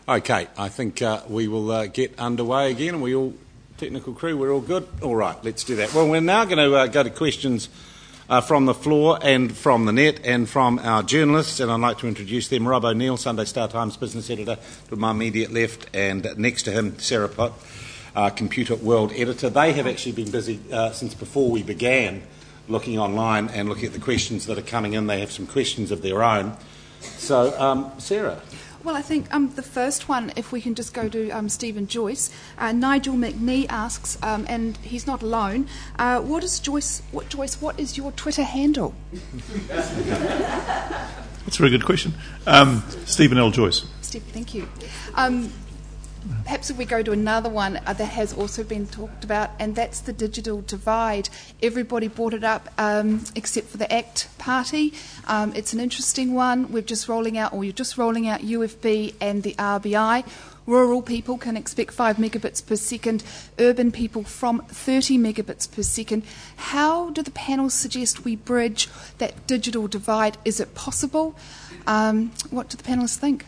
Okay, I think we will get underway again, and technical crew, we're all good? All right, let's do that. Well, we're now going to go to questions from the floor and from the net and from our journalists, and I'd like to introduce them. Rob O'Neill, Sunday Star Times business editor, to my immediate left, and next to him, Sarah Pott, Computer World editor. They have actually been busy since before we began looking online and looking at the questions that are coming in. They have some questions of their own. So, Sarah. Well, I think the first one, if we can just go to Stephen Joyce. Nigel McNee asks, and he's not alone, what is your Twitter handle? That's a very good question. Stephen L. Joyce. Steve, thank you. Perhaps if we go to another one that has also been talked about, and that's the digital divide. Everybody brought it up except for the ACT Party. It's an interesting one. You're just rolling out UFB and the RBI. Rural people can expect 5 megabits per second, urban people from 30 megabits per second. How do the panels suggest we bridge that digital divide? Is it possible? What do the panelists think?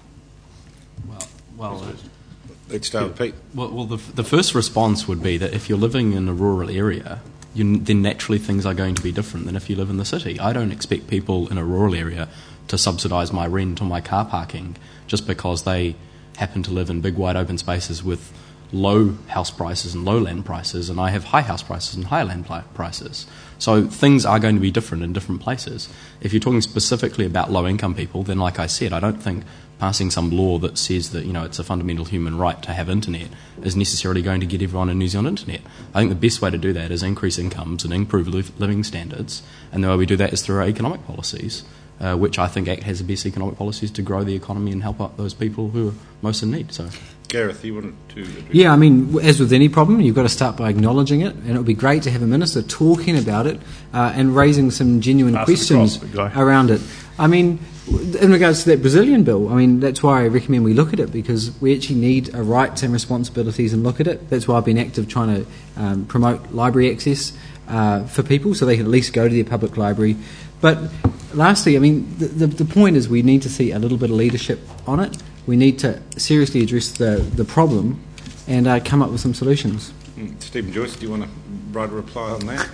Well, let's start with Pete. Well, the first response would be that if you're living in a rural area, then naturally things are going to be different than if you live in the city. I don't expect people in a rural area to subsidise my rent or my car parking just because they happen to live in big wide open spaces with low house prices and low land prices, and I have high house prices and high land prices. So things are going to be different in different places. If you're talking specifically about low income people, then like I said, I don't think passing some law that says that it's a fundamental human right to have internet is necessarily going to get everyone in New Zealand internet. I think the best way to do that is increase incomes and improve living standards, and the way we do that is through our economic policies, which I think ACT has the best economic policies to grow the economy and help out those people who are most in need. So, Gareth, you wanted to... Yeah, I mean, as with any problem, you've got to start by acknowledging it, and it would be great to have a minister talking about it and raising some genuine questions around it. I mean, in regards to that Brazilian bill, I mean, that's why I recommend we look at it, because we actually need rights and responsibilities and look at it. That's why I've been active trying to promote library access for people so they can at least go to their public library. But lastly, I mean, the point is we need to see a little bit of leadership on it. We need to seriously address the problem and come up with some solutions. Stephen Joyce, do you want to write a reply on that?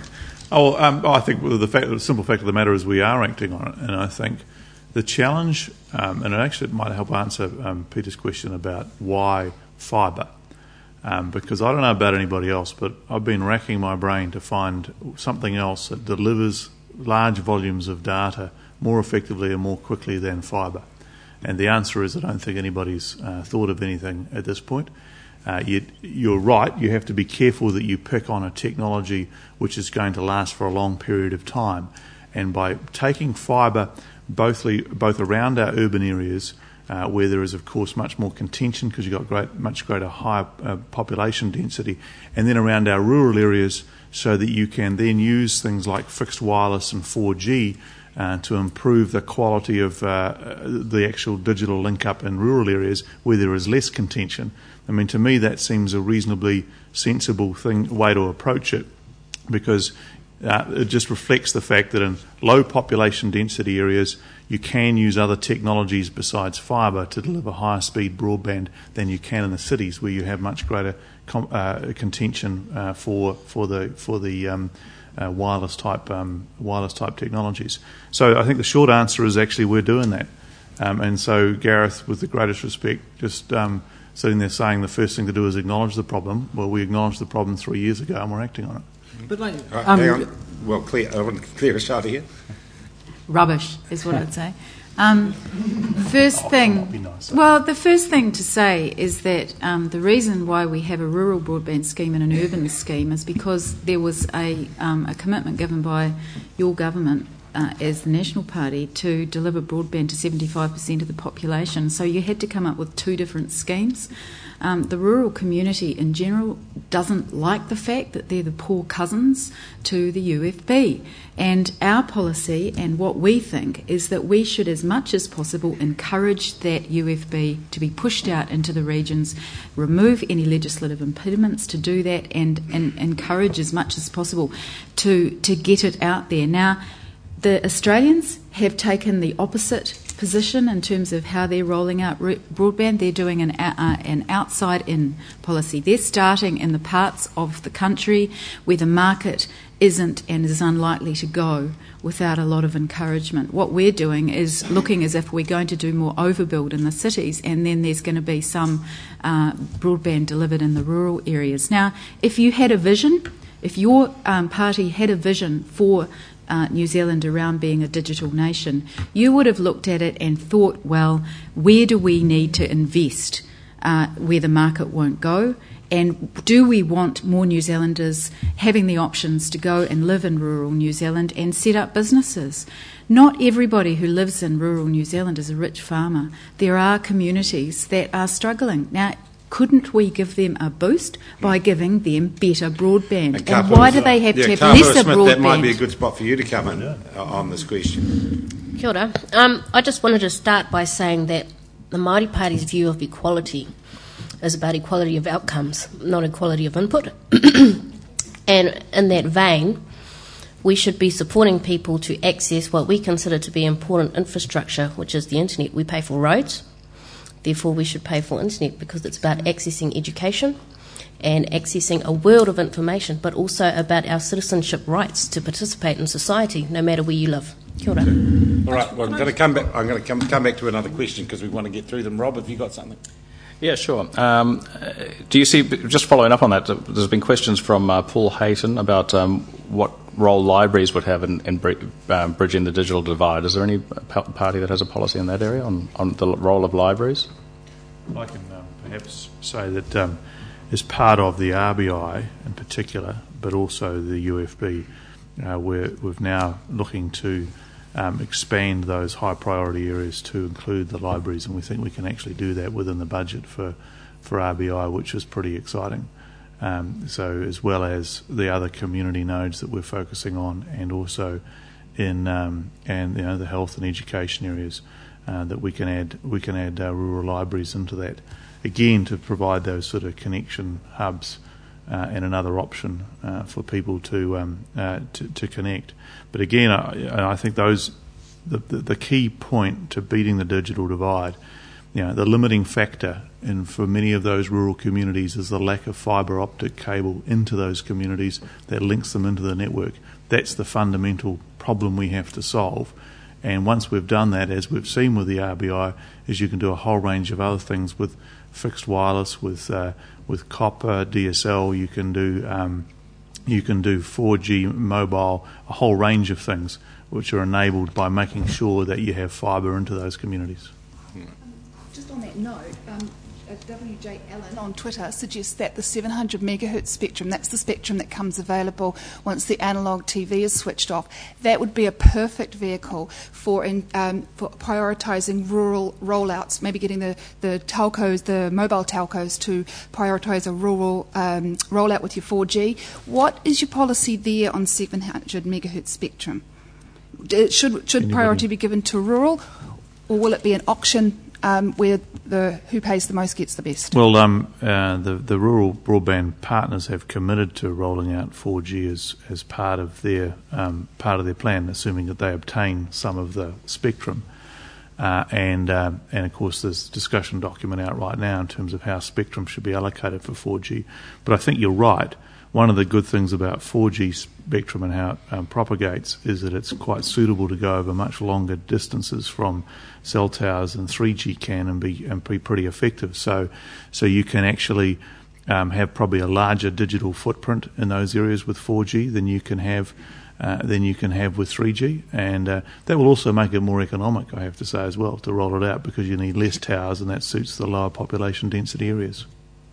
I think the simple fact of the matter is we are acting on it, and I think the challenge, and it might help answer Peter's question about why fibre, because I don't know about anybody else, but I've been racking my brain to find something else that delivers large volumes of data more effectively and more quickly than fibre. And the answer is I don't think anybody's thought of anything at this point. You're right, you have to be careful that you pick on a technology which is going to last for a long period of time. And by taking fibre both around our urban areas, where there is, of course, much more contention because you've got much greater higher population density, and then around our rural areas so that you can then use things like fixed wireless and 4G to improve the quality of the actual digital link-up in rural areas where there is less contention. I mean, to me, that seems a reasonably sensible way to approach it, because it just reflects the fact that in low population density areas, you can use other technologies besides fibre to deliver higher speed broadband than you can in the cities, where you have much greater contention for the wireless type technologies. So I think the short answer is actually we're doing that. And so Gareth, with the greatest respect, just sitting there saying the first thing to do is acknowledge the problem. Well, we acknowledged the problem 3 years ago and we're acting on it. But hang on. Well, I want to clear a shot here. Rubbish is what I'd say. The first thing to say is that the reason why we have a rural broadband scheme and an urban scheme is because there was a commitment given by your government as the National Party to deliver broadband to 75% of the population. So you had to come up with two different schemes. The rural community in general doesn't like the fact that they're the poor cousins to the UFB. And our policy and what we think is that we should, as much as possible, encourage that UFB to be pushed out into the regions, remove any legislative impediments to do that, and encourage as much as possible to get it out there. Now, the Australians have taken the opposite position in terms of how they're rolling out broadband. They're doing an outside-in policy. They're starting in the parts of the country where the market isn't and is unlikely to go without a lot of encouragement. What we're doing is looking as if we're going to do more overbuild in the cities, and then there's going to be some broadband delivered in the rural areas. Now, if you had a vision, if your party had a vision for New Zealand around being a digital nation, you would have looked at it and thought, well, where do we need to invest where the market won't go? And do we want more New Zealanders having the options to go and live in rural New Zealand and set up businesses? Not everybody who lives in rural New Zealand is a rich farmer. There are communities that are struggling. Now, couldn't we give them a boost by giving them better broadband? And why do they have to have lesser broadband? That might be a good spot for you to come in on this question. Kia ora. I just wanted to start by saying that the Māori Party's view of equality is about equality of outcomes, not equality of input. And in that vein, we should be supporting people to access what we consider to be important infrastructure, which is the internet. We pay for roads, therefore we should pay for internet, because it's about accessing education and accessing a world of information, but also about our citizenship rights to participate in society, no matter where you live. Kia ora. All right, well, I'm going to come back. I'm going to come back to another question because we want to get through them. Rob, have you got something? Yeah, sure. Do you see, just following up on that, there's been questions from Paul Hayton about what role libraries would have in bridging the digital divide. Is there any party that has a policy in that area on the role of libraries? I can perhaps say that as part of the RBI in particular, but also the UFB, we're now looking to expand those high priority areas to include the libraries, and we think we can actually do that within the budget for RBI, which is pretty exciting. So as well as the other community nodes that we're focusing on, and also in the health and education areas, that we can add rural libraries into that, again to provide those sort of connection hubs and another option for people to connect. But again, I think the key point to beating the digital divide, the limiting factor for many of those rural communities is the lack of fibre optic cable into those communities that links them into the network. That's the fundamental problem we have to solve. And once we've done that, as we've seen with the RBI, is you can do a whole range of other things with fixed wireless, with copper, DSL. You can do 4G mobile, a whole range of things which are enabled by making sure that you have fibre into those communities. Just on that note, WJ Allen on Twitter suggests that the 700 megahertz spectrum, that's the spectrum that comes available once the analogue TV is switched off, that would be a perfect vehicle for prioritising rural rollouts, maybe getting the telcos, the mobile telcos, to prioritise a rural rollout with your 4G. What is your policy there on 700 megahertz spectrum? Should priority be given to rural, or will it be an auction where who pays the most gets the best? Well, the rural broadband partners have committed to rolling out 4G as part of their plan, assuming that they obtain some of the spectrum. And of course, there's a discussion document out right now in terms of how spectrum should be allocated for 4G. But I think you're right. One of the good things about 4G spectrum and how it propagates is that it's quite suitable to go over much longer distances from cell towers than 3G can, and be pretty effective. So you can actually have probably a larger digital footprint in those areas with 4G than you can have with 3G, and that will also make it more economic, I have to say, as well, to roll it out, because you need less towers, and that suits the lower population density areas.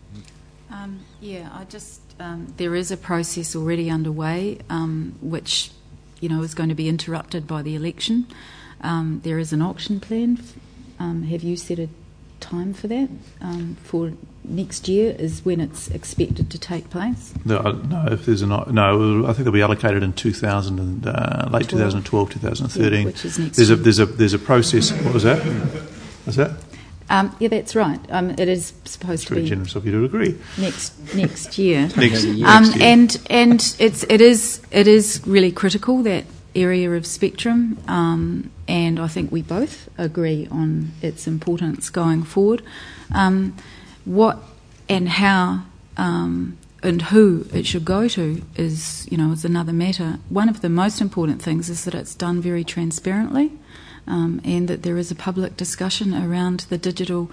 There is a process already underway, which is going to be interrupted by the election. There is an auction plan. Have you set a time for that? For next year is when it's expected to take place? No. If there's no, I think they'll be allocated in 2012, 2013. Which is next year. There's a process. What was that? Was that? Yeah, that's right. It is supposed to be. Very generous of you to agree. Next year. Next year. And it is really critical that area of spectrum, and I think we both agree on its importance going forward. What and how and who it should go to is another matter. One of the most important things is that it's done very transparently, and that there is a public discussion around the digital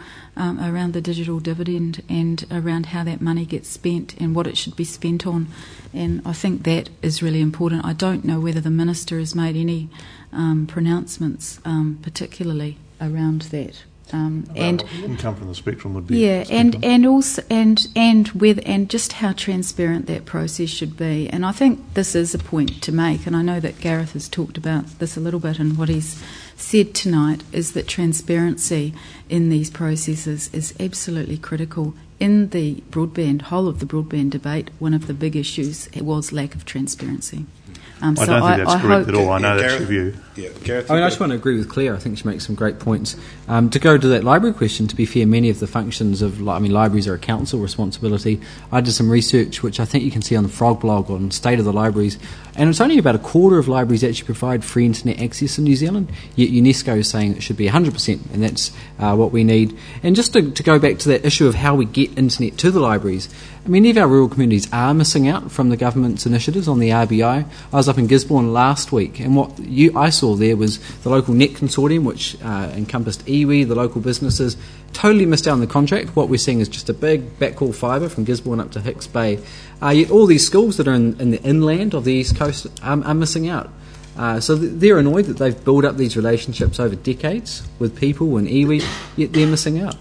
dividend and around how that money gets spent and what it should be spent on. And I think that is really important. I don't know whether the Minister has made any pronouncements particularly around that. Income from the spectrum would be and also and just how transparent that process should be. And I think this is a point to make, and I know that Gareth has talked about this a little bit in what he's said tonight, is that transparency in these processes is absolutely critical. In the whole of the broadband debate, one of the big issues was lack of transparency. I don't think that's correct at all. I know that's your view. Yeah, Gareth, I just want to agree with Claire. I think she makes some great points. To go to that library question, to be fair, many of the functions of libraries are a council responsibility. I did some research, which I think you can see on the Frog blog on State of the Libraries, and it's only about a quarter of libraries actually provide free internet access in New Zealand, yet UNESCO is saying it should be 100%, and that's what we need. And just to go back to that issue of how we get internet to the libraries, many of our rural communities are missing out from the government's initiatives on the RBI. I was up in Gisborne last week, and what I saw there was the local net consortium, which encompassed iwi, the local businesses, totally missed out on the contract. What we're seeing is just a big backhaul fibre from Gisborne up to Hicks Bay. Yet all these schools that are in the inland of the East Coast are missing out. So they're annoyed that they've built up these relationships over decades with people and iwi, yet they're missing out.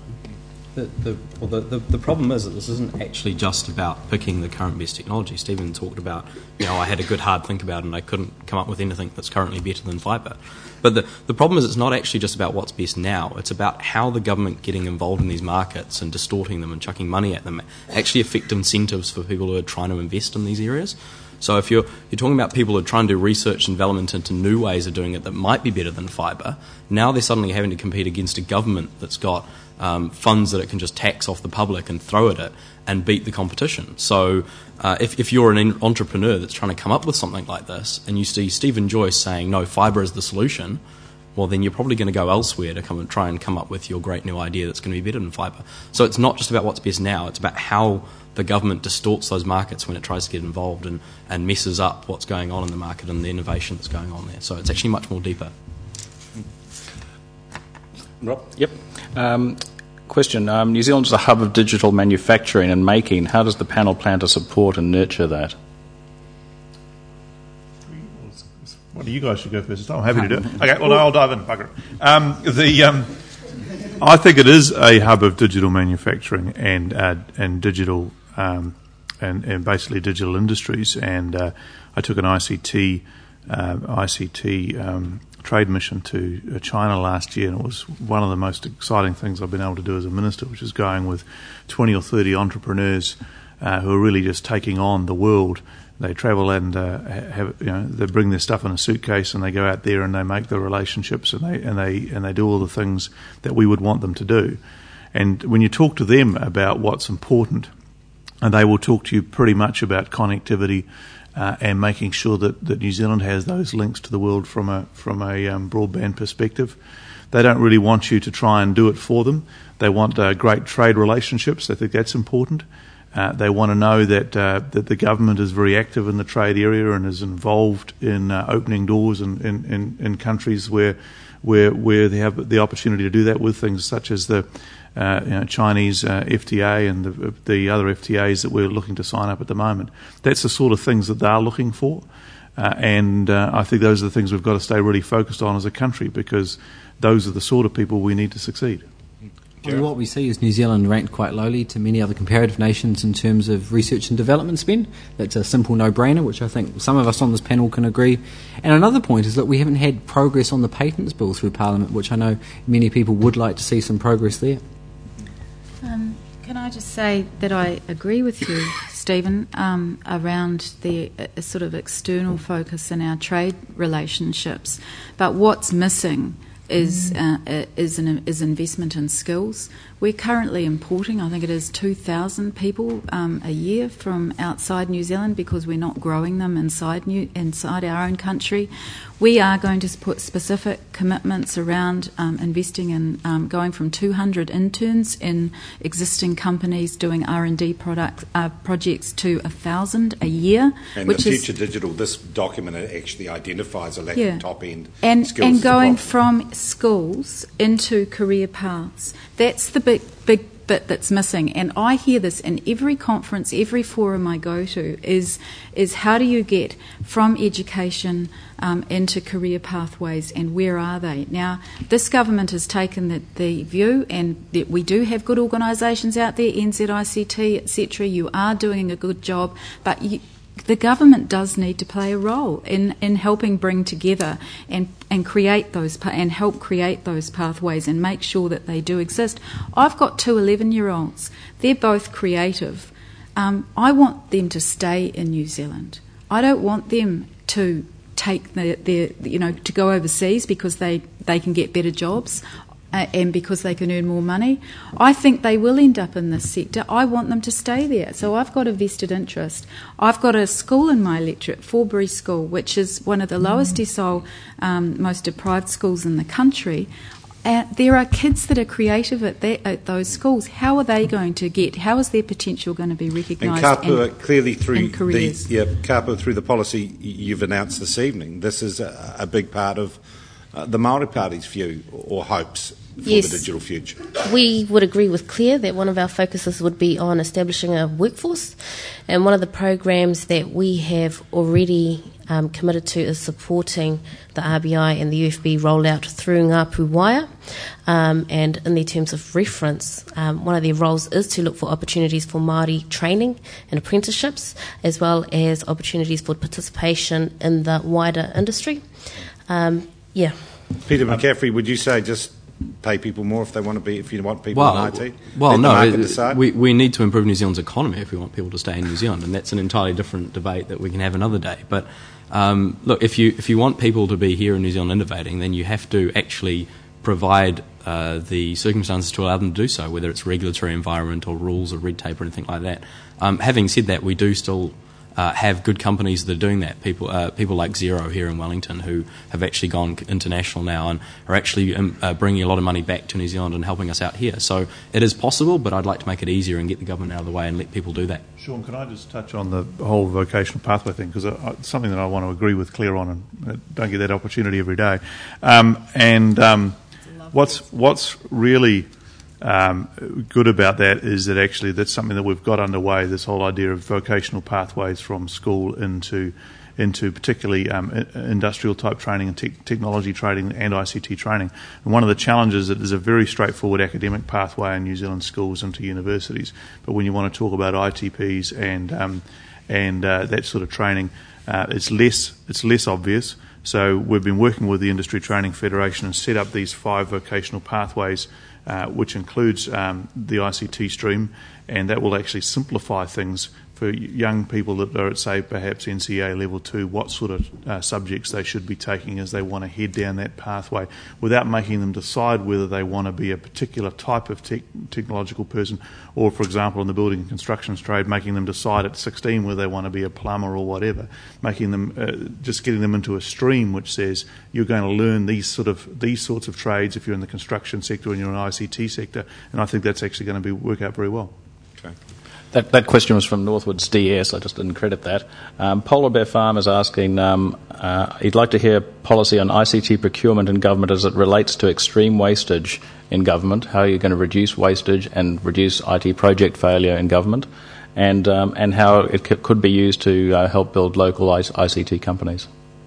The problem is that this isn't actually just about picking the current best technology. Stephen talked about, I had a good hard think about it and I couldn't come up with anything that's currently better than fibre. But the problem is it's not actually just about what's best now. It's about how the government getting involved in these markets and distorting them and chucking money at them actually affect incentives for people who are trying to invest in these areas. So if you're talking about people who are trying to do research and development into new ways of doing it that might be better than fibre, now they're suddenly having to compete against a government that's got funds that it can just tax off the public and throw at it and beat the competition. So if you're an entrepreneur that's trying to come up with something like this and you see Stephen Joyce saying, no, fibre is the solution, well, then you're probably going to go elsewhere to come and try and come up with your great new idea that's going to be better than fibre. So it's not just about what's best now, it's about how the government distorts those markets when it tries to get involved and messes up what's going on in the market and the innovation that's going on there. So it's actually much more deeper. Rob? Yep. Question. New Zealand is a hub of digital manufacturing and making. How does the panel plan to support and nurture that? Well, you guys should go first. I'm happy to do it. Okay, well, I'll dive in. Bugger it. I think it is a hub of digital manufacturing and digital and basically digital industries. And I took an ICT trade mission to China last year, and it was one of the most exciting things I've been able to do as a minister, which is going with 20 or 30 entrepreneurs who are really just taking on the world. They travel and they bring their stuff in a suitcase and they go out there and they make the relationships and they do all the things that we would want them to do. And when you talk to them about what's important, and they will talk to you pretty much about connectivity and making sure that New Zealand has those links to the world from a broadband perspective. They don't really want you to try and do it for them. They want great trade relationships. They think that's important. They want to know that the government is very active in the trade area and is involved in opening doors in countries where they have the opportunity to do that with things such as the Chinese FTA and the other FTAs that we're looking to sign up at the moment. That's the sort of things that they're looking for, and I think those are the things we've got to stay really focused on as a country, because those are the sort of people we need to succeed. Well, what we see is New Zealand ranked quite lowly to many other comparative nations in terms of research and development spend. That's a simple no-brainer, which I think some of us on this panel can agree. And another point is that we haven't had progress on the patents bill through Parliament, which I know many people would like to see some progress there. Can I just say that I agree with you, Stephen, around the sort of external focus in our trade relationships. But what's missing is investment in skills. We're currently importing, I think it is 2,000 people a year from outside New Zealand because we're not growing them inside our own country. we are going to put specific commitments around investing in going from 200 interns in existing companies doing R&D projects to 1,000 a year. And which the Future Digital, this document actually identifies a lack of top-end skills. And going from schools into career paths. That's the big bit that's missing, and I hear this in every conference, every forum I go to, is how do you get from education into career pathways, and where are they? Now, this government has taken the view, and that we do have good organisations out there, NZICT, etc. You are doing a good job, but the government does need to play a role in helping bring together and create those and help create those pathways and make sure that they do exist. I've got 2 11-year-olds. They're both creative. I want them to stay in New Zealand. I don't want them to take to go overseas because they can get better jobs. And because they can earn more money. I think they will end up in this sector. I want them to stay there. So I've got a vested interest. I've got a school in my electorate, Forbury School, which is one of the lowest decile, most deprived schools in the country. There are kids that are creative at those schools. How are they going to how is their potential going to be recognised? And Kapua, clearly through Kapua, through the policy you've announced this evening, this is a big part of the Māori Party's view or hopes for the digital future. We would agree with Claire that one of our focuses would be on establishing a workforce, and one of the programs that we have already committed to is supporting the RBI and the UFB rollout through Ngā Pūwaia, and in their terms of reference, one of their roles is to look for opportunities for Māori training and apprenticeships, as well as opportunities for participation in the wider industry. Peter McCaffrey, would you say just pay people more if you want people in IT? Well, no, we need to improve New Zealand's economy if we want people to stay in New Zealand, and that's an entirely different debate that we can have another day. But look, if you want people to be here in New Zealand innovating, then you have to actually provide the circumstances to allow them to do so, whether it's regulatory environment or rules or red tape or anything like that. Having said that, we do still have good companies that are doing that. People like Xero here in Wellington, who have actually gone international now and are actually bringing a lot of money back to New Zealand and helping us out here. So it is possible, but I'd like to make it easier and get the government out of the way and let people do that. Sean, can I just touch on the whole vocational pathway thing, because it's something that I want to agree with Claire on, and don't get that opportunity every day. What's really good about that is that actually that's something that we've got underway, this whole idea of vocational pathways from school into particularly industrial type training and technology training and ICT training. And one of the challenges is that there's a very straightforward academic pathway in New Zealand schools into universities, but when you want to talk about ITPs and that sort of training, it's less obvious. So we've been working with the Industry Training Federation and set up these 5 vocational pathways, which includes the ICT stream, and that will actually simplify things for young people that are at, say, perhaps NCEA level 2, what sort of subjects they should be taking as they want to head down that pathway, without making them decide whether they want to be a particular type of technological person, or, for example, in the building and construction trade, making them decide at 16 whether they want to be a plumber or whatever, making them just getting them into a stream which says you're going to learn these sorts of trades if you're in the construction sector and you're in the ICT sector, and I think that's actually going to work out very well. Okay. That question was from Northwoods DS. I just didn't credit that. Polar Bear Farm is asking, he'd like to hear policy on ICT procurement in government as it relates to extreme wastage in government. How are you going to reduce wastage and reduce IT project failure in government, and how it could be used to help build local ICT companies?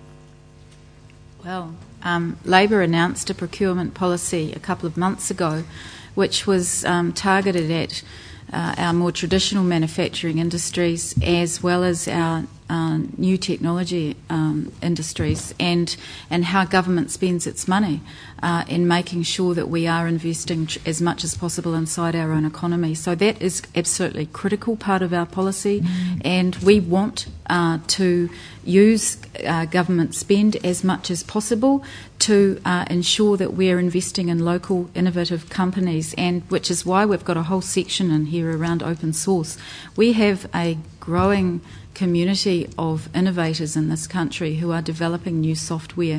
Well, Labor announced a procurement policy a couple of months ago, which was targeted at our more traditional manufacturing industries as well as our new technology industries, and how government spends its money in making sure that we are investing as much as possible inside our own economy. So that is absolutely a critical part of our policy, and we want to use government spend as much as possible to ensure that we're investing in local innovative companies, and which is why we've got a whole section in here around open source. We have a growing community of innovators in this country who are developing new software.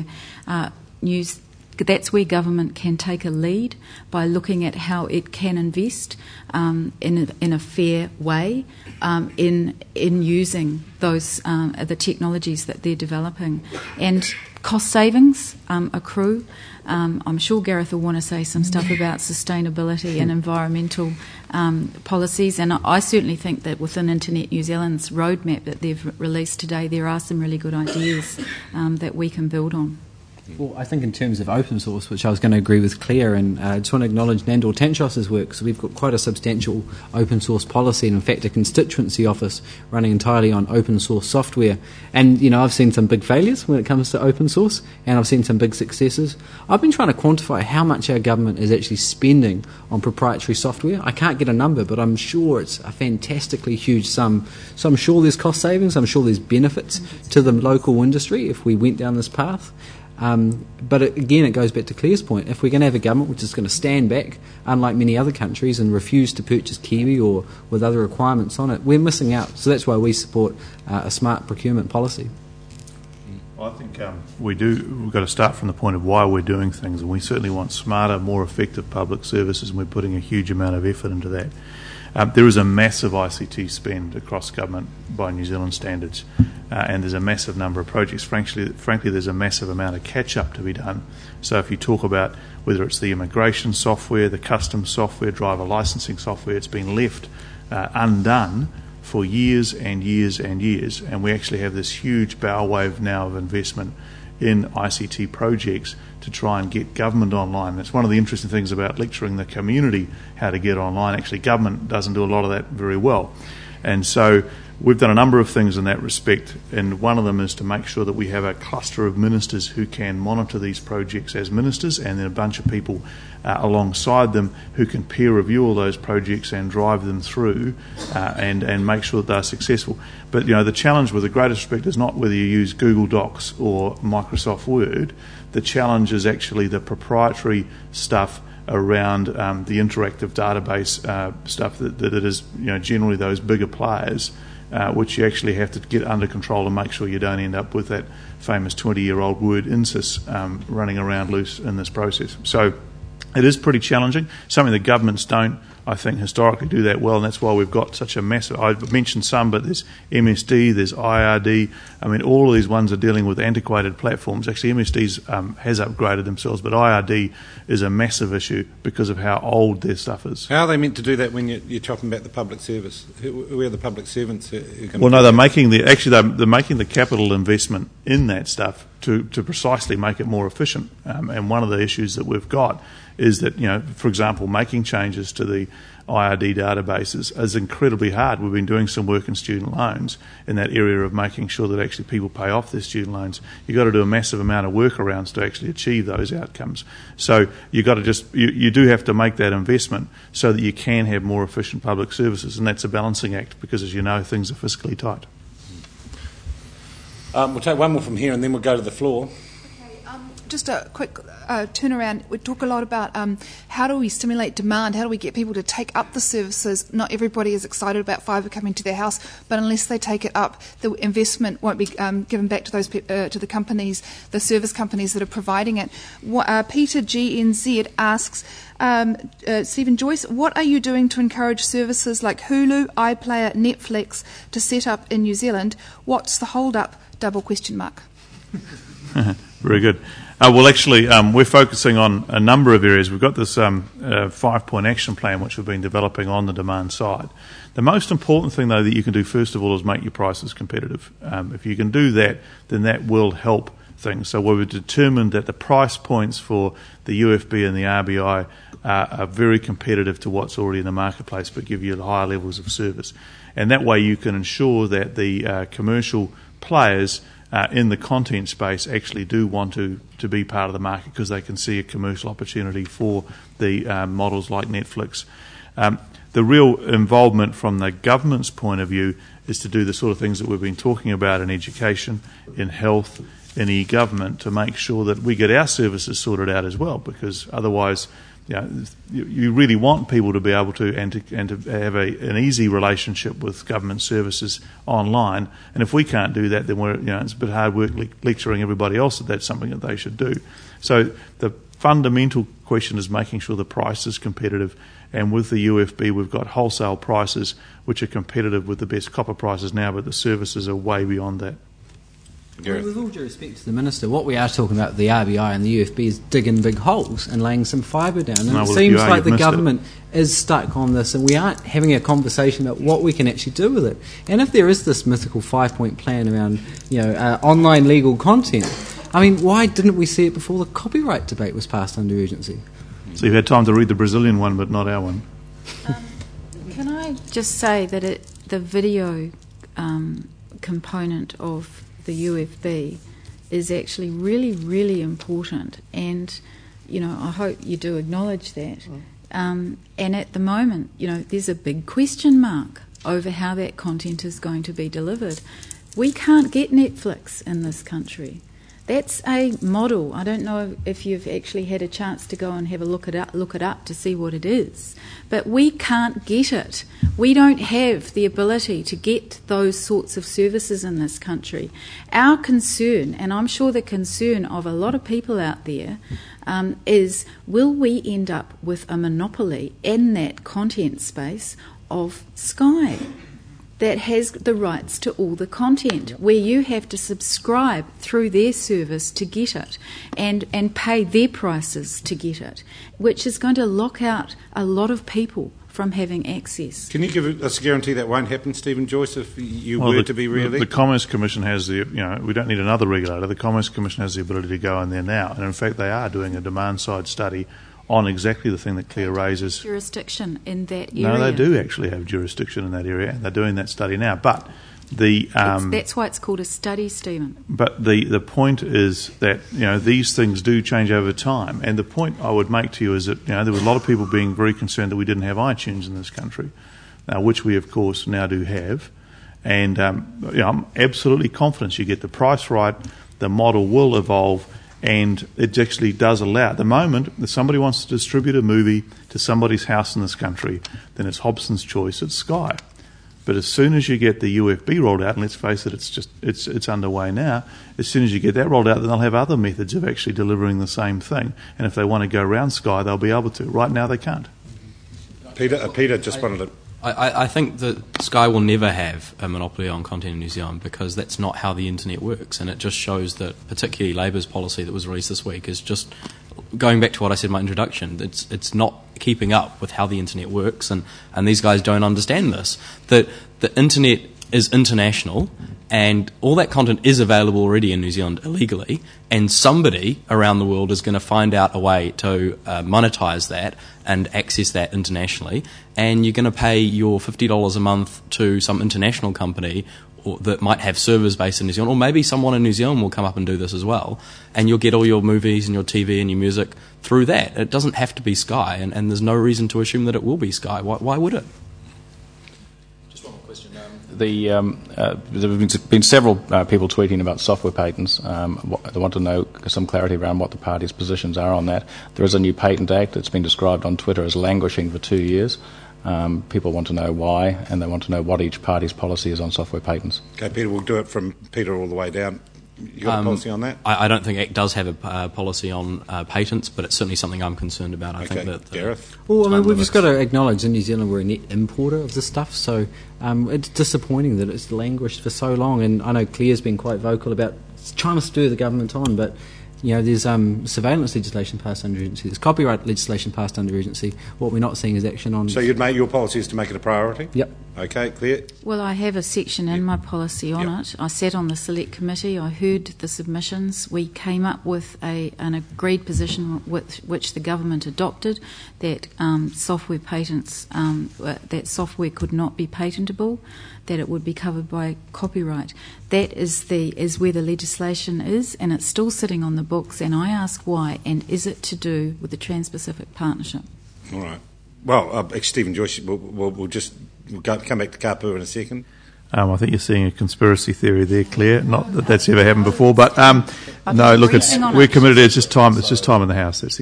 That's where government can take a lead by looking at how it can invest in a fair way in using those the technologies that they're developing. And cost savings accrue. I'm sure Gareth will want to say some stuff about sustainability and environmental policies, and I certainly think that within Internet New Zealand's roadmap that they've released today, there are some really good ideas that we can build on. Well, I think in terms of open source, which I was going to agree with Claire, and I just want to acknowledge Nandor Tanchos's work, so we've got quite a substantial open source policy, and in fact a constituency office running entirely on open source software. And, you know, I've seen some big failures when it comes to open source, and I've seen some big successes. I've been trying to quantify how much our government is actually spending on proprietary software. I can't get a number, but I'm sure it's a fantastically huge sum. So I'm sure there's cost savings, I'm sure there's benefits to the local industry if we went down this path. But again, it goes back to Claire's point. If we're going to have a government which is going to stand back, unlike many other countries, and refuse to purchase Kiwi or with other requirements on it, we're missing out. So that's why we support a smart procurement policy. Well, I think we've got to start from the point of why we're doing things, and we certainly want smarter, more effective public services, and we're putting a huge amount of effort into that. There is a massive ICT spend across government by New Zealand standards, and there's a massive number of projects. Frankly, there's a massive amount of catch-up to be done. So if you talk about whether it's the immigration software, the customs software, driver licensing software, it's been left undone for years and years and years, and we actually have this huge bow wave now of investment in ICT projects to try and get government online. That's one of the interesting things about lecturing the community how to get online. Actually, government doesn't do a lot of that very well. And so we've done a number of things in that respect, and one of them is to make sure that we have a cluster of ministers who can monitor these projects as ministers, and then a bunch of people alongside them who can peer review all those projects and drive them through and make sure that they're successful. But, you know, the challenge with the greatest respect is not whether you use Google Docs or Microsoft Word. The challenge is actually the proprietary stuff around the interactive database stuff that it is, you know, generally those bigger players, which you actually have to get under control and make sure you don't end up with that famous 20-year-old word INSYS running around loose in this process. So it is pretty challenging, something the governments don't, I think, historically do that well, and that's why we've got such a massive... I've mentioned some, but there's MSD, there's IRD. I mean, all of these ones are dealing with antiquated platforms. Actually, MSD has upgraded themselves, but IRD is a massive issue because of how old their stuff is. How are they meant to do that when you're talking about the public service? Who are the public servants who can... Well, no, they're making the capital investment in that stuff to precisely make it more efficient. And one of the issues that we've got is that, you know, for example, making changes to the IRD databases is incredibly hard. We've been doing some work in student loans in that area of making sure that actually people pay off their student loans. You've got to do a massive amount of workarounds to actually achieve those outcomes. So you've got to you do have to make that investment so that you can have more efficient public services, and that's a balancing act because, as you know, things are fiscally tight. We'll take one more from here and then we'll go to the floor. Just a quick turnaround. We talk a lot about how do we stimulate demand, how do we get people to take up the services. Not everybody is excited about fibre coming to their house, but unless they take it up, the investment won't be given back to those to the companies, the service companies that are providing it. Peter GNZ asks, Stephen Joyce, what are you doing to encourage services like Hulu, iPlayer, Netflix to set up in New Zealand? What's the hold-up? ? Very good. Well, actually, we're focusing on a number of areas. We've got this 5-point action plan which we've been developing on the demand side. The most important thing, though, that you can do first of all is make your prices competitive. If you can do that, then that will help things. So we've determined that the price points for the UFB and the RBI are very competitive to what's already in the marketplace, but give you higher levels of service. And that way you can ensure that the commercial players in the content space actually do want to be part of the market because they can see a commercial opportunity for the models like Netflix. The real involvement from the government's point of view is to do the sort of things that we've been talking about in education, in health, in e-government, to make sure that we get our services sorted out as well, because otherwise you really want people to be able to have an easy relationship with government services online. And if we can't do that, then it's a bit hard work lecturing everybody else that that's something that they should do. So the fundamental question is making sure the price is competitive. And with the UFB, we've got wholesale prices which are competitive with the best copper prices now, but the services are way beyond that. Well, with all due respect to the Minister, what we are talking about, the RBI and the UFB, is digging big holes and laying some fibre down. And it seems like the government is stuck on this, and we aren't having a conversation about what we can actually do with it. And if there is this mythical 5-point plan around online legal content, I mean, why didn't we see it before the copyright debate was passed under urgency? So you've had time to read the Brazilian one, but not our one. Can I just say that the video component of the UFB is actually really, really important, and I hope you do acknowledge that. And at the moment, there's a big question mark over how that content is going to be delivered. We can't get Netflix in this country. That's a model. I don't know if you've actually had a chance to go and have a look it up to see what it is. But we can't get it. We don't have the ability to get those sorts of services in this country. Our concern, and I'm sure the concern of a lot of people out there, is will we end up with a monopoly in that content space of Sky that has the rights to all the content, where you have to subscribe through their service to get it and pay their prices to get it, which is going to lock out a lot of people from having access. Can you give us a guarantee that won't happen, Stephen Joyce, if you were to be re-elected? The Commerce Commission has we don't need another regulator. The Commerce Commission has the ability to go in there now, and in fact they are doing a demand-side study on exactly the thing that Claire raises. Jurisdiction in that area. No, they do actually have jurisdiction in that area, and they're doing that study now. But that's why it's called a study, Stephen. But the point is that these things do change over time, and the point I would make to you is that there were a lot of people being very concerned that we didn't have iTunes in this country, which we of course now do have, and I'm absolutely confident you get the price right, the model will evolve. And it actually does allow. At the moment, if somebody wants to distribute a movie to somebody's house in this country, then it's Hobson's choice, it's Sky. But as soon as you get the UFB rolled out, and let's face it, it's underway now, as soon as you get that rolled out, then they'll have other methods of actually delivering the same thing. And if they want to go around Sky, they'll be able to. Right now they can't. Peter just wanted to... I think that Sky will never have a monopoly on content in New Zealand, because that's not how the internet works, and it just shows that particularly Labour's policy that was released this week is just going back to what I said in my introduction. It's not keeping up with how the internet works, and these guys don't understand this. That the internet is international, and all that content is available already in New Zealand illegally, and somebody around the world is going to find out a way to monetise that and access that internationally, and you're going to pay your $50 a month to some international company that might have servers based in New Zealand, or maybe someone in New Zealand will come up and do this as well, and you'll get all your movies and your TV and your music through that. It doesn't have to be Sky, and there's no reason to assume that it will be Sky. Why would it? There have been several people tweeting about software patents. They want to know some clarity around what the party's positions are on that. There is a new patent act that's been described on Twitter as languishing for 2 years. People want to know why, and they want to know what each party's policy is on software patents. Okay, Peter, we'll do it from Peter all the way down. You got a policy on that? I don't think ACT does have a policy on patents, but it's certainly something I'm concerned about. I think that Gareth? Well, we've just got to acknowledge in New Zealand we're a net importer of this stuff, so it's disappointing that it's languished for so long. And I know Claire's been quite vocal about trying to stir the government on, but there's surveillance legislation passed under urgency, there's copyright legislation passed under urgency. What we're not seeing is action on... So your policy is to make it a priority? Yep. Okay, Claire? Well, I have a section in my policy on it. I sat on the select committee, I heard the submissions, we came up with an agreed position which the government adopted, that software patents, that software could not be patentable, that it would be covered by copyright. That is where the legislation is, and it's still sitting on the books, and I ask why, and is it to do with the Trans-Pacific Partnership? All right. Well, Stephen Joyce, we'll come back to Kapu in a second. I think you're seeing a conspiracy theory there, Claire. Not that that's ever happened before, but no. Look, we're committed. It's just time in the House. That's the issue.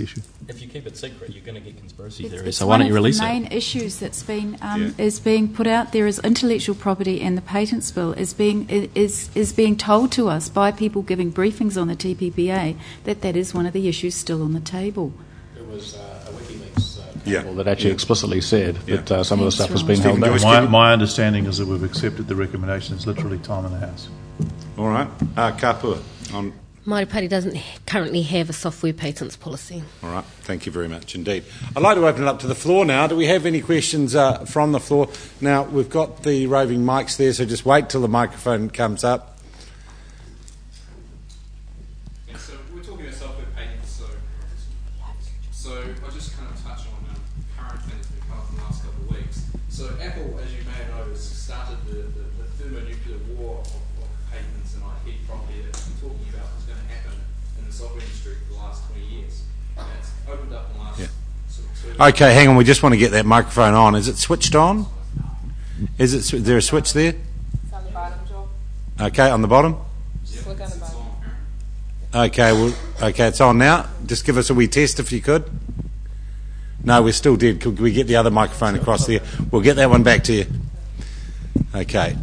If you keep it secret, you're going to get conspiracy theories. It's so why don't you release it? One of the main issues that's been is being put out there is intellectual property, and the patents bill is being told to us by people giving briefings on the TPPA that is one of the issues still on the table. There was a WikiLeaks article that actually explicitly said that some of the stuff was being held back. My understanding is that we've accepted the recommendation. It's literally time in the House. All right. Kapua on. Māori Party doesn't currently have a software patents policy. All right, thank you very much indeed. I'd like to open it up to the floor now. Do we have any questions from the floor? Now, we've got the roving mics there, so just wait till the microphone comes up. Yeah, so we're talking about software patents, so I'll just kind of touch on current things that have come up in the last couple of weeks. So Apple, as you may know, has started the thermonuclear war of patents and IP property that we've been talking about was going to happen in the software industry for the last 20 years. And it's opened up in the last sort of 2 Okay, hang on, we just want to get that microphone on. Is it switched on? Is there a switch there? It's on the bottom, Joel. Okay, on the bottom? Just look on the bottom. Okay, it's on now. Just give us a wee test if you could. No, we're still dead. Could we get the other microphone across there? We'll get that one back to you. Okay.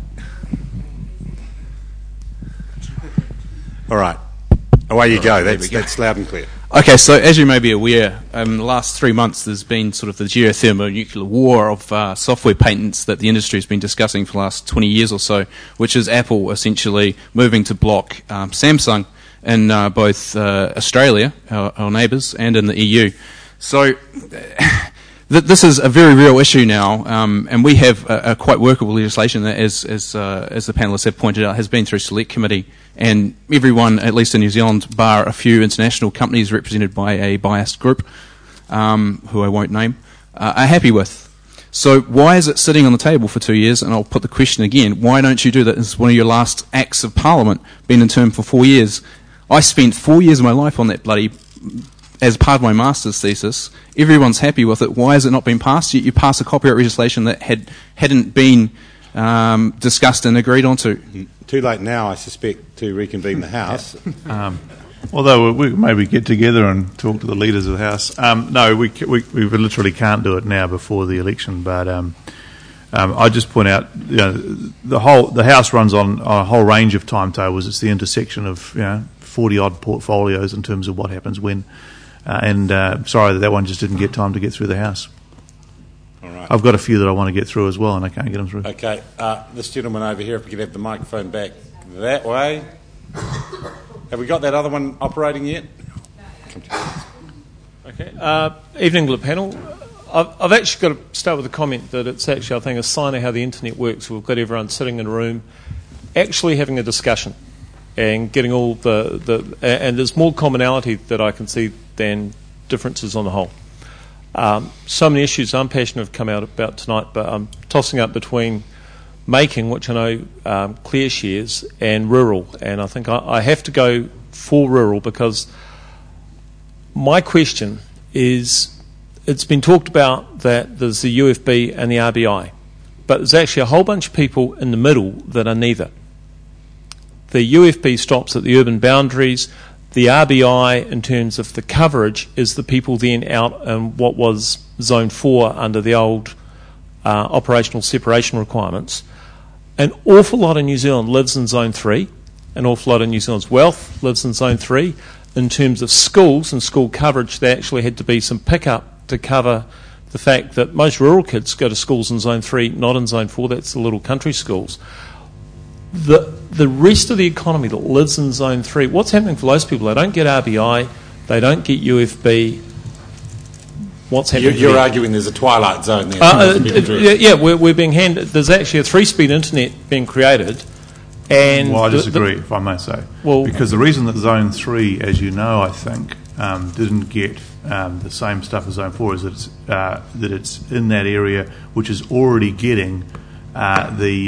All right. Away you go. That's loud and clear. Okay, so as you may be aware, in the last 3 months there's been sort of the geothermonuclear war of software patents that the industry has been discussing for the last 20 years or so, which is Apple essentially moving to block Samsung in both Australia, our neighbours, and in the EU. So this is a very real issue now, and we have a quite workable legislation that, as the panellists have pointed out, has been through Select Committee, and everyone, at least in New Zealand, bar a few international companies represented by a biased group, who I won't name, are happy with. So why is it sitting on the table for 2 years? And I'll put the question again, why don't you do that as one of your last acts of Parliament, been in term for 4 years? I spent 4 years of my life on that bloody, as part of my master's thesis. Everyone's happy with it. Why has it not been passed yet? You pass a copyright legislation that hadn't been discussed and agreed onto. Too late now, I suspect, to reconvene the House. Although we maybe get together and talk to the leaders of the House. No, we literally can't do it now before the election. But I just point out, the House runs on a whole range of timetables. It's the intersection of 40 odd portfolios in terms of what happens when. Sorry that one just didn't get time to get through the House. All right. I've got a few that I want to get through as well, and I can't get them through. Okay, this gentleman over here, if we could have the microphone back that way. Have we got that other one operating yet? Okay. Evening to the panel. I've actually got to start with a comment that it's actually, I think, a sign of how the internet works. We've got everyone sitting in a room, actually having a discussion, and getting all and there's more commonality that I can see than differences on the whole. So many issues I'm passionate have come out about tonight, but I'm tossing up between making, which I know Claire shares, and rural. And I think I have to go for rural because my question is, it's been talked about that there's the UFB and the RBI, but there's actually a whole bunch of people in the middle that are neither. The UFB stops at the urban boundaries. The RBI, in terms of the coverage, is the people then out in what was Zone 4 under the old operational separation requirements. An awful lot of New Zealand lives in Zone 3. An awful lot of New Zealand's wealth lives in Zone 3. In terms of schools and school coverage, there actually had to be some pickup to cover the fact that most rural kids go to schools in Zone 3, not in Zone 4. That's the little country schools. The rest of the economy that lives in Zone 3, what's happening for those people? They don't get RBI, they don't get UFB. What's happening? You're arguing there's a twilight zone there. We're being handed. There's actually a 3-speed internet being created. And I disagree, if I may say. Because the reason that Zone 3, as you know, I think, didn't get the same stuff as Zone 4 is that it's in that area which is already getting the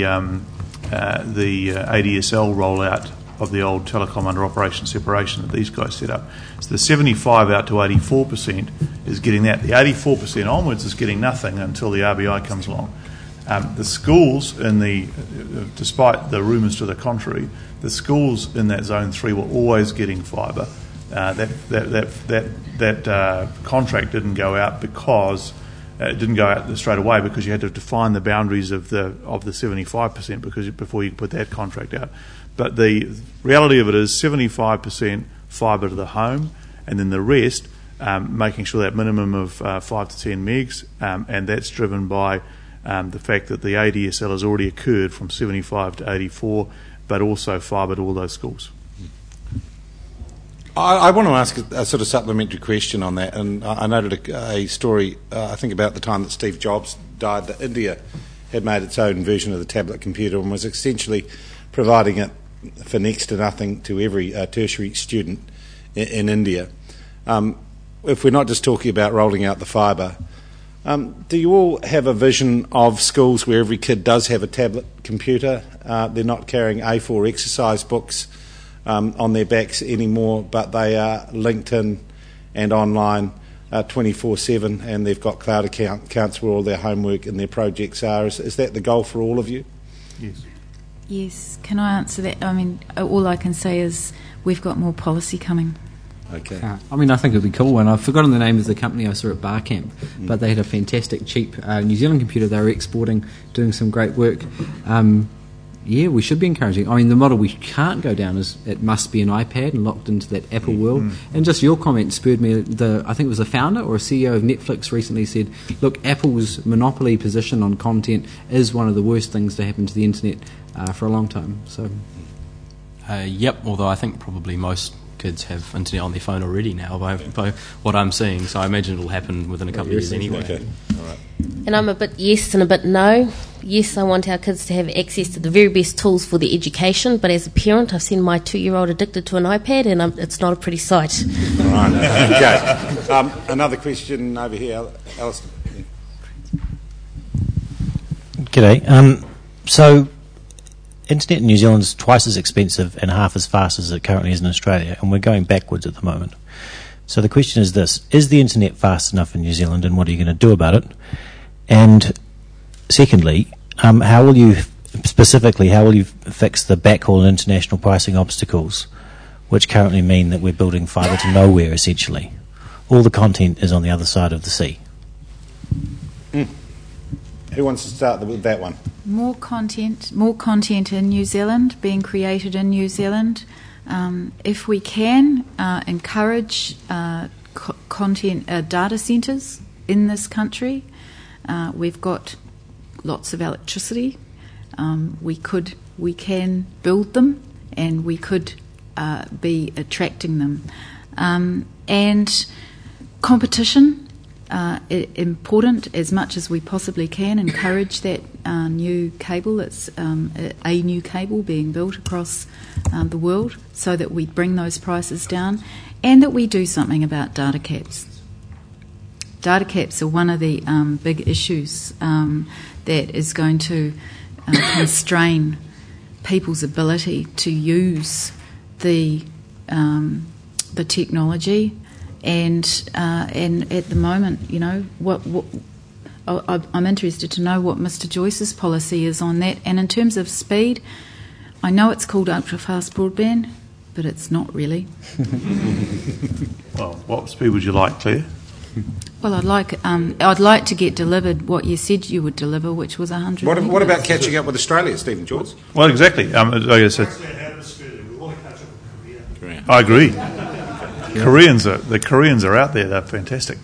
ADSL rollout of the old telecom under operation separation that these guys set up. So the 75 out to 84% is getting that. The 84% onwards is getting nothing until the RBI comes along. The schools despite the rumours to the contrary, the schools in that Zone 3 were always getting fibre. that contract didn't go out because it didn't go out straight away because you had to define the boundaries of the 75% before you could put that contract out. But the reality of it is 75% fibre to the home, and then the rest making sure that minimum of 5 to 10 megs, and that's driven by the fact that the ADSL has already occurred from 75 to 84, but also fibre to all those schools. I want to ask a sort of supplementary question on that, and I noted a story, I think about the time that Steve Jobs died, that India had made its own version of the tablet computer and was essentially providing it for next to nothing to every tertiary student in India. If we're not just talking about rolling out the fibre, do you all have a vision of schools where every kid does have a tablet computer? They're not carrying A4 exercise books on their backs anymore, but they are linked in and online 24/7, and they've got cloud accounts where all their homework and their projects are. Is that the goal for all of you? Yes. Yes. Can I answer that? I mean, all I can say is we've got more policy coming. Okay. I mean, I think it would be cool, and I've forgotten the name of the company I saw at Barcamp, but they had a fantastic, cheap New Zealand computer they were exporting, doing some great work. Yeah, we should be encouraging. I mean, the model we can't go down is it must be an iPad and locked into that Apple world. And just your comment spurred me. I think it was a founder or a CEO of Netflix recently said, look, Apple's monopoly position on content is one of the worst things to happen to the internet for a long time. So, yep, although I think probably most kids have internet on their phone already now by what I'm seeing, so I imagine it'll happen within a couple of years anyway. Okay. All right. And I'm a bit yes and a bit no. Yes, I want our kids to have access to the very best tools for their education, but as a parent, I've seen my 2-year-old addicted to an iPad, and it's not a pretty sight. All right. Okay. Another question over here, Alistair. G'day. So, internet in New Zealand is twice as expensive and half as fast as it currently is in Australia, and we're going backwards at the moment. So the question is this: is the internet fast enough in New Zealand, and what are you going to do about it? And secondly, how will you fix the backhaul and international pricing obstacles, which currently mean that we're building fibre to nowhere, essentially? All the content is on the other side of the sea. Who wants to start with that one? More content in New Zealand, being created in New Zealand. If we can encourage content data centres in this country, we've got lots of electricity. We can build them, and we could be attracting them. And competition. Important as much as we possibly can. Encourage that new cable. That's a new cable being built across the world, so that we bring those prices down, and that we do something about data caps. Data caps are one of the big issues that is going to constrain people's ability to use the technology. And at the moment, you know, I'm interested to know what Mr. Joyce's policy is on that. And in terms of speed, I know it's called ultra-fast broadband, but it's not really. Well, what speed would you like, Claire? Well, I'd like to get delivered what you said you would deliver, which was 100. What about catching up with Australia, Stephen George? Well, exactly. I agree. The Koreans are out there. They're fantastic.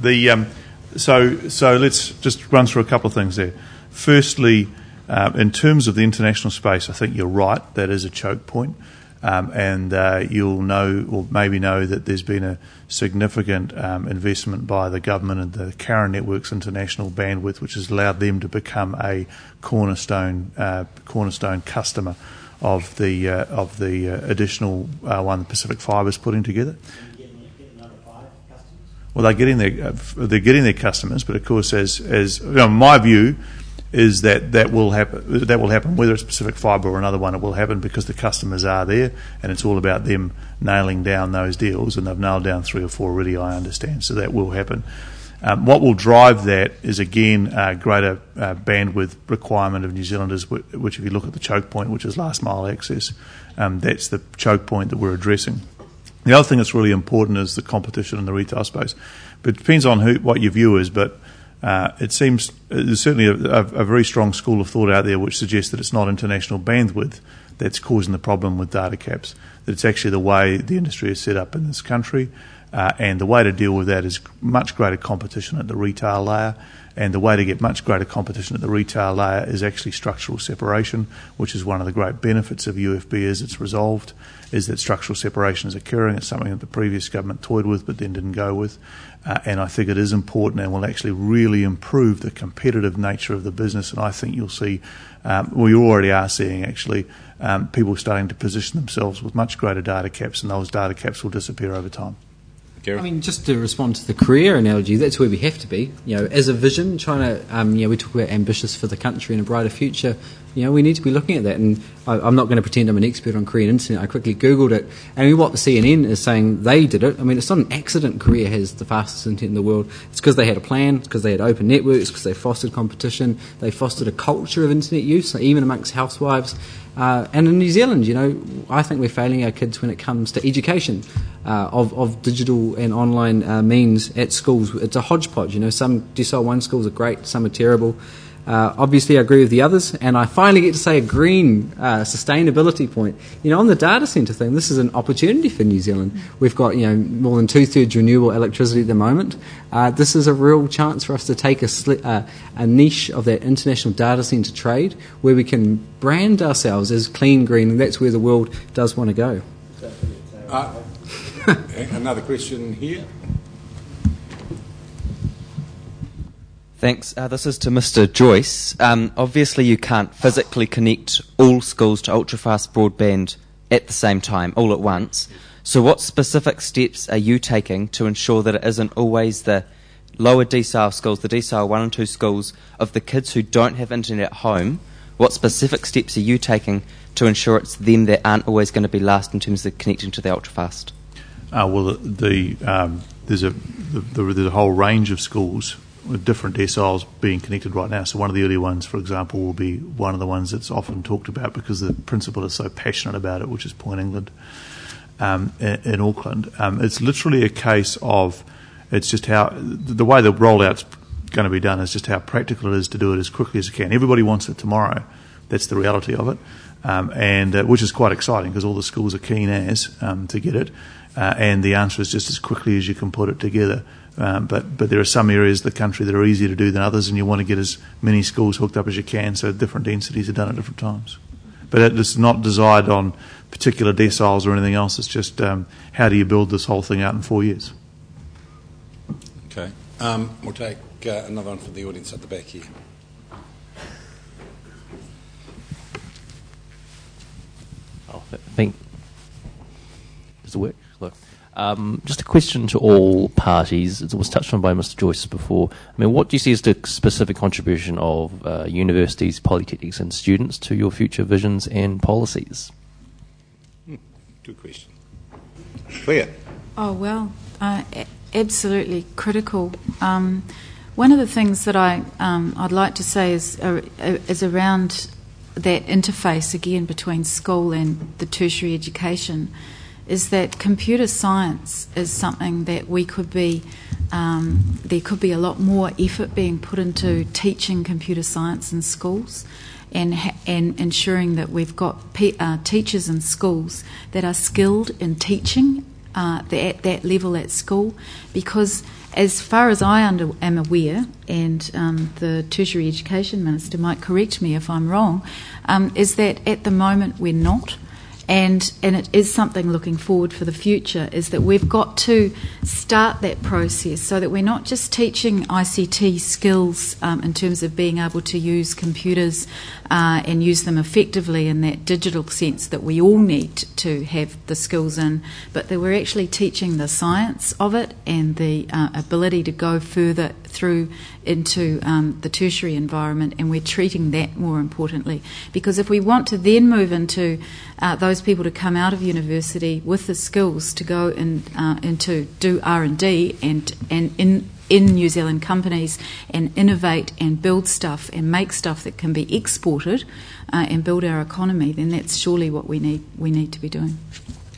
So let's just run through a couple of things there. Firstly, in terms of the international space, I think you're right. That is a choke point. And you'll know, or maybe know, that there's been a significant investment by the government in the Karen Networks International Bandwidth, which has allowed them to become a cornerstone customer of the additional one Pacific Fibre is putting together. Well, they're getting their customers, but of course, as you know, my view is that will happen. That will happen whether it's Pacific Fibre or another one. It will happen because the customers are there, and it's all about them nailing down those deals. And they've nailed down 3 or 4 already, I understand. So that will happen. What will drive that is, again, greater bandwidth requirement of New Zealanders, which if you look at the choke point, which is last mile access, that's the choke point that we're addressing. The other thing that's really important is the competition in the retail space. But it depends on what your view is, but it seems there's certainly a very strong school of thought out there which suggests that it's not international bandwidth that's causing the problem with data caps, that it's actually the way the industry is set up in this country, and the way to deal with that is much greater competition at the retail layer, and the way to get much greater competition at the retail layer is actually structural separation, which is one of the great benefits of UFB as it's resolved, is that structural separation is occurring. It's something that the previous government toyed with but then didn't go with. And I think it is important and will actually really improve the competitive nature of the business. And I think you'll see, we already are seeing actually, people starting to position themselves with much greater data caps, and those data caps will disappear over time. I mean, just to respond to the career analogy, that's where we have to be. As a vision, trying to, we talk about ambitious for the country and a brighter future. We need to be looking at that. And I'm not going to pretend I'm an expert on Korean internet. I quickly Googled it. And what the CNN is saying, they did it. I mean, it's not an accident Korea has the fastest internet in the world. It's because they had a plan. It's because they had open networks, because they fostered competition. They fostered a culture of internet use, even amongst housewives. And in New Zealand, I think we're failing our kids when it comes to education of digital and online means at schools. It's a hodgepodge. Some Decile 1 schools are great, some are terrible. Obviously, I agree with the others, and I finally get to say a green sustainability point. On the data centre thing, this is an opportunity for New Zealand. We've got more than 2/3 renewable electricity at the moment. This is a real chance for us to take a niche of that international data centre trade where we can brand ourselves as clean green, and that's where the world does want to go. Another question here. Thanks. This is to Mr. Joyce. Obviously, you can't physically connect all schools to ultra-fast broadband at the same time, all at once. So what specific steps are you taking to ensure that it isn't always the lower decile schools, the decile 1 and 2 schools, of the kids who don't have internet at home? What specific steps are you taking to ensure it's them that aren't always going to be last in terms of connecting to the ultra-fast? There's a whole range of schools with different deciles being connected right now. So one of the early ones, for example, will be one of the ones that's often talked about because the principal is so passionate about it, which is Point England in Auckland. It's literally a case of, it's just how, the way the rollout's going to be done is just how practical it is to do it as quickly as you can. Everybody wants it tomorrow. That's the reality of it, and which is quite exciting because all the schools are keen to get it, and the answer is just as quickly as you can put it together. But there are some areas of the country that are easier to do than others, and you want to get as many schools hooked up as you can, so different densities are done at different times. But it's not designed on particular deciles or anything else. It's just how do you build this whole thing out in 4 years? Okay. We'll take another one from the audience at the back here. I think... Does it work? Look. Just a question to all parties. It was touched on by Mr. Joyce before. I mean, what do you see as the specific contribution of universities, polytechnics and students to your future visions and policies? Good question. Claire? Oh, well, absolutely critical. One of the things that I'd like to say is around that interface, again, between school and the tertiary education, is that computer science is something that we could be, there could be a lot more effort being put into teaching computer science in schools and ensuring that we've got teachers in schools that are skilled in teaching at that level at school, because as far as I am aware, and the Tertiary Education Minister might correct me if I'm wrong, is that at the moment we're not. And it is something looking forward for the future, is that we've got to start that process so that we're not just teaching ICT skills in terms of being able to use computers and use them effectively in that digital sense that we all need to have the skills in, but that we're actually teaching the science of it and the ability to go further through into the tertiary environment, and we're treating that more importantly. Because if we want to then move into those people to come out of university with the skills to go and to do R&D and in New Zealand companies and innovate and build stuff and make stuff that can be exported and build our economy, then that's surely what we need to be doing.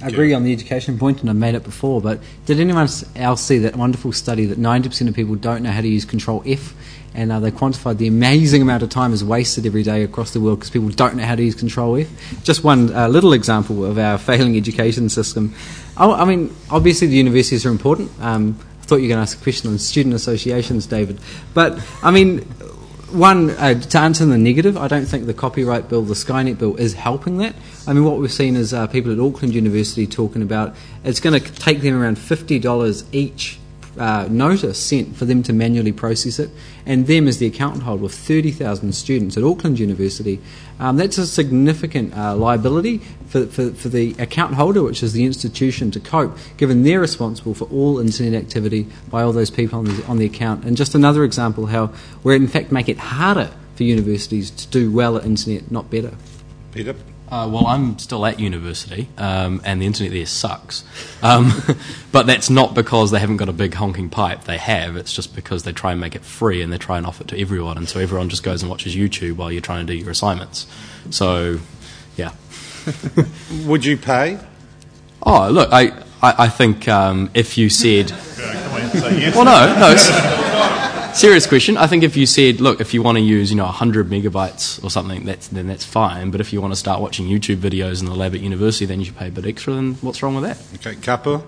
agree on the education point, and I've made it before, but did anyone else see that wonderful study that 90% of people don't know how to use Control F, and they quantified the amazing amount of time is wasted every day across the world because people don't know how to use Control F? Just one little example of our failing education system. I mean, obviously the universities are important. I thought you were going to ask a question on student associations, David. But, I mean, to answer the negative, I don't think the copyright bill, the Skynet bill, is helping that. I mean, what we've seen is people at Auckland University talking about it's going to take them around $50 each notice sent for them to manually process it, and them as the accountant hold with 30,000 students at Auckland University. That's a significant liability for the account holder, which is the institution, to cope, given they're responsible for all internet activity by all those people on the account. And just another example how we're in fact make it harder for universities to do well at internet, not better. Peter? Well, I'm still at university, and the internet there sucks. But that's not because they haven't got a big honking pipe. They have. It's just because they try and make it free and they try and offer it to everyone, and so everyone just goes and watches YouTube while you're trying to do your assignments. So, yeah. Would you pay? Oh, look, I think if you said... Come on, say yes. Well, no. Serious question. I think if you said, look, if you want to use 100 megabytes or something, then that's fine. But if you want to start watching YouTube videos in the lab at university, then you should pay a bit extra. Then what's wrong with that? Okay, Kapua?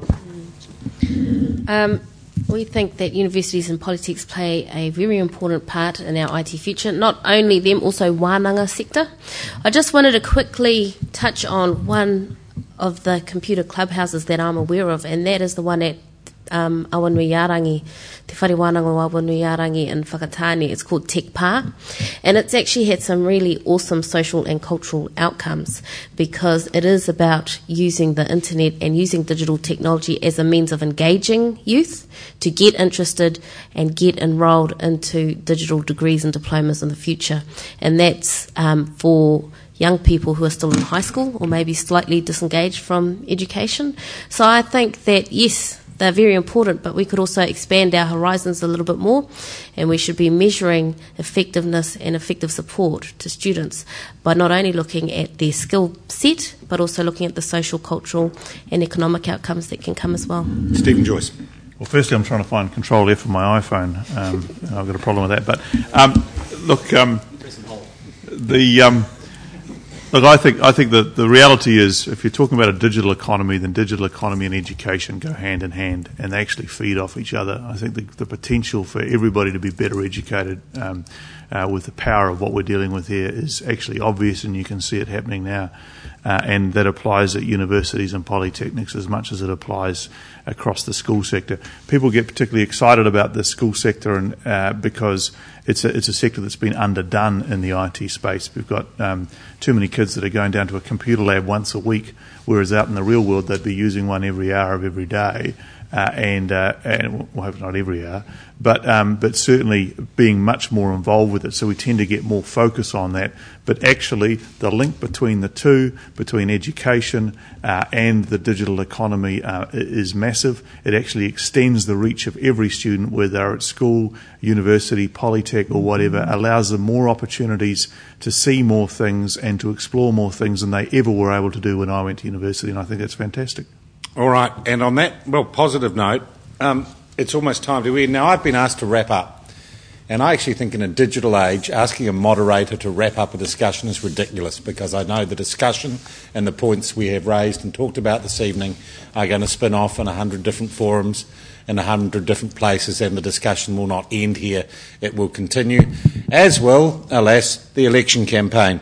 We think that universities and politics play a very important part in our IT future. Not only them, also wānanga sector. I just wanted to quickly touch on one of the computer clubhouses that I'm aware of, and that is the one at Awanuiarangi, Te Whare Wānanga o Awanuiarangi in Whakatane. It's called TechPā, and it's actually had some really awesome social and cultural outcomes because it is about using the internet and using digital technology as a means of engaging youth to get interested and get enrolled into digital degrees and diplomas in the future. And that's for young people who are still in high school or maybe slightly disengaged from education. So I think that, yes, they're very important, but we could also expand our horizons a little bit more, and we should be measuring effectiveness and effective support to students by not only looking at their skill set, but also looking at the social, cultural and economic outcomes that can come as well. Stephen Joyce. Well, firstly, I'm trying to find Control F on my iPhone. And I've got a problem with that. But Look, I think that the reality is, if you're talking about a digital economy, then digital economy and education go hand in hand, and they actually feed off each other. I think the potential for everybody to be better educated with the power of what we're dealing with here is actually obvious, and you can see it happening now. And that applies at universities and polytechnics as much as it applies across the school sector. People get particularly excited about the school sector and because it's a sector that's been underdone in the IT space. We've got too many kids that are going down to a computer lab once a week, whereas out in the real world they'd be using one every hour of every day. And well, hope not every hour, but certainly being much more involved with it. So we tend to get more focus on that. But actually, the link between the two, between education and the digital economy, is massive. It actually extends the reach of every student, whether they're at school, university, polytech, or whatever. Allows them more opportunities to see more things and to explore more things than they ever were able to do when I went to university. And I think that's fantastic. All right, and on that, positive note, it's almost time to end. Now, I've been asked to wrap up, and I actually think in a digital age, asking a moderator to wrap up a discussion is ridiculous, because I know the discussion and the points we have raised and talked about this evening are going to spin off in 100 different forums in 100 different places, and the discussion will not end here. It will continue, as will, alas, the election campaign.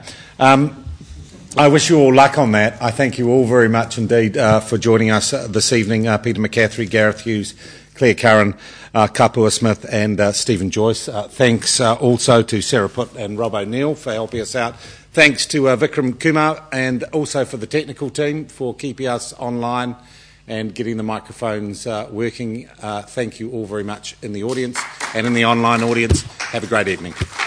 I wish you all luck on that. I thank you all very much indeed for joining us this evening. Peter McCaffrey, Gareth Hughes, Claire Curran, Kapua Smith and Stephen Joyce. Thanks also to Sarah Putt and Rob O'Neill for helping us out. Thanks to Vikram Kumar and also for the technical team for keeping us online and getting the microphones working. Thank you all very much in the audience and in the online audience. Have a great evening.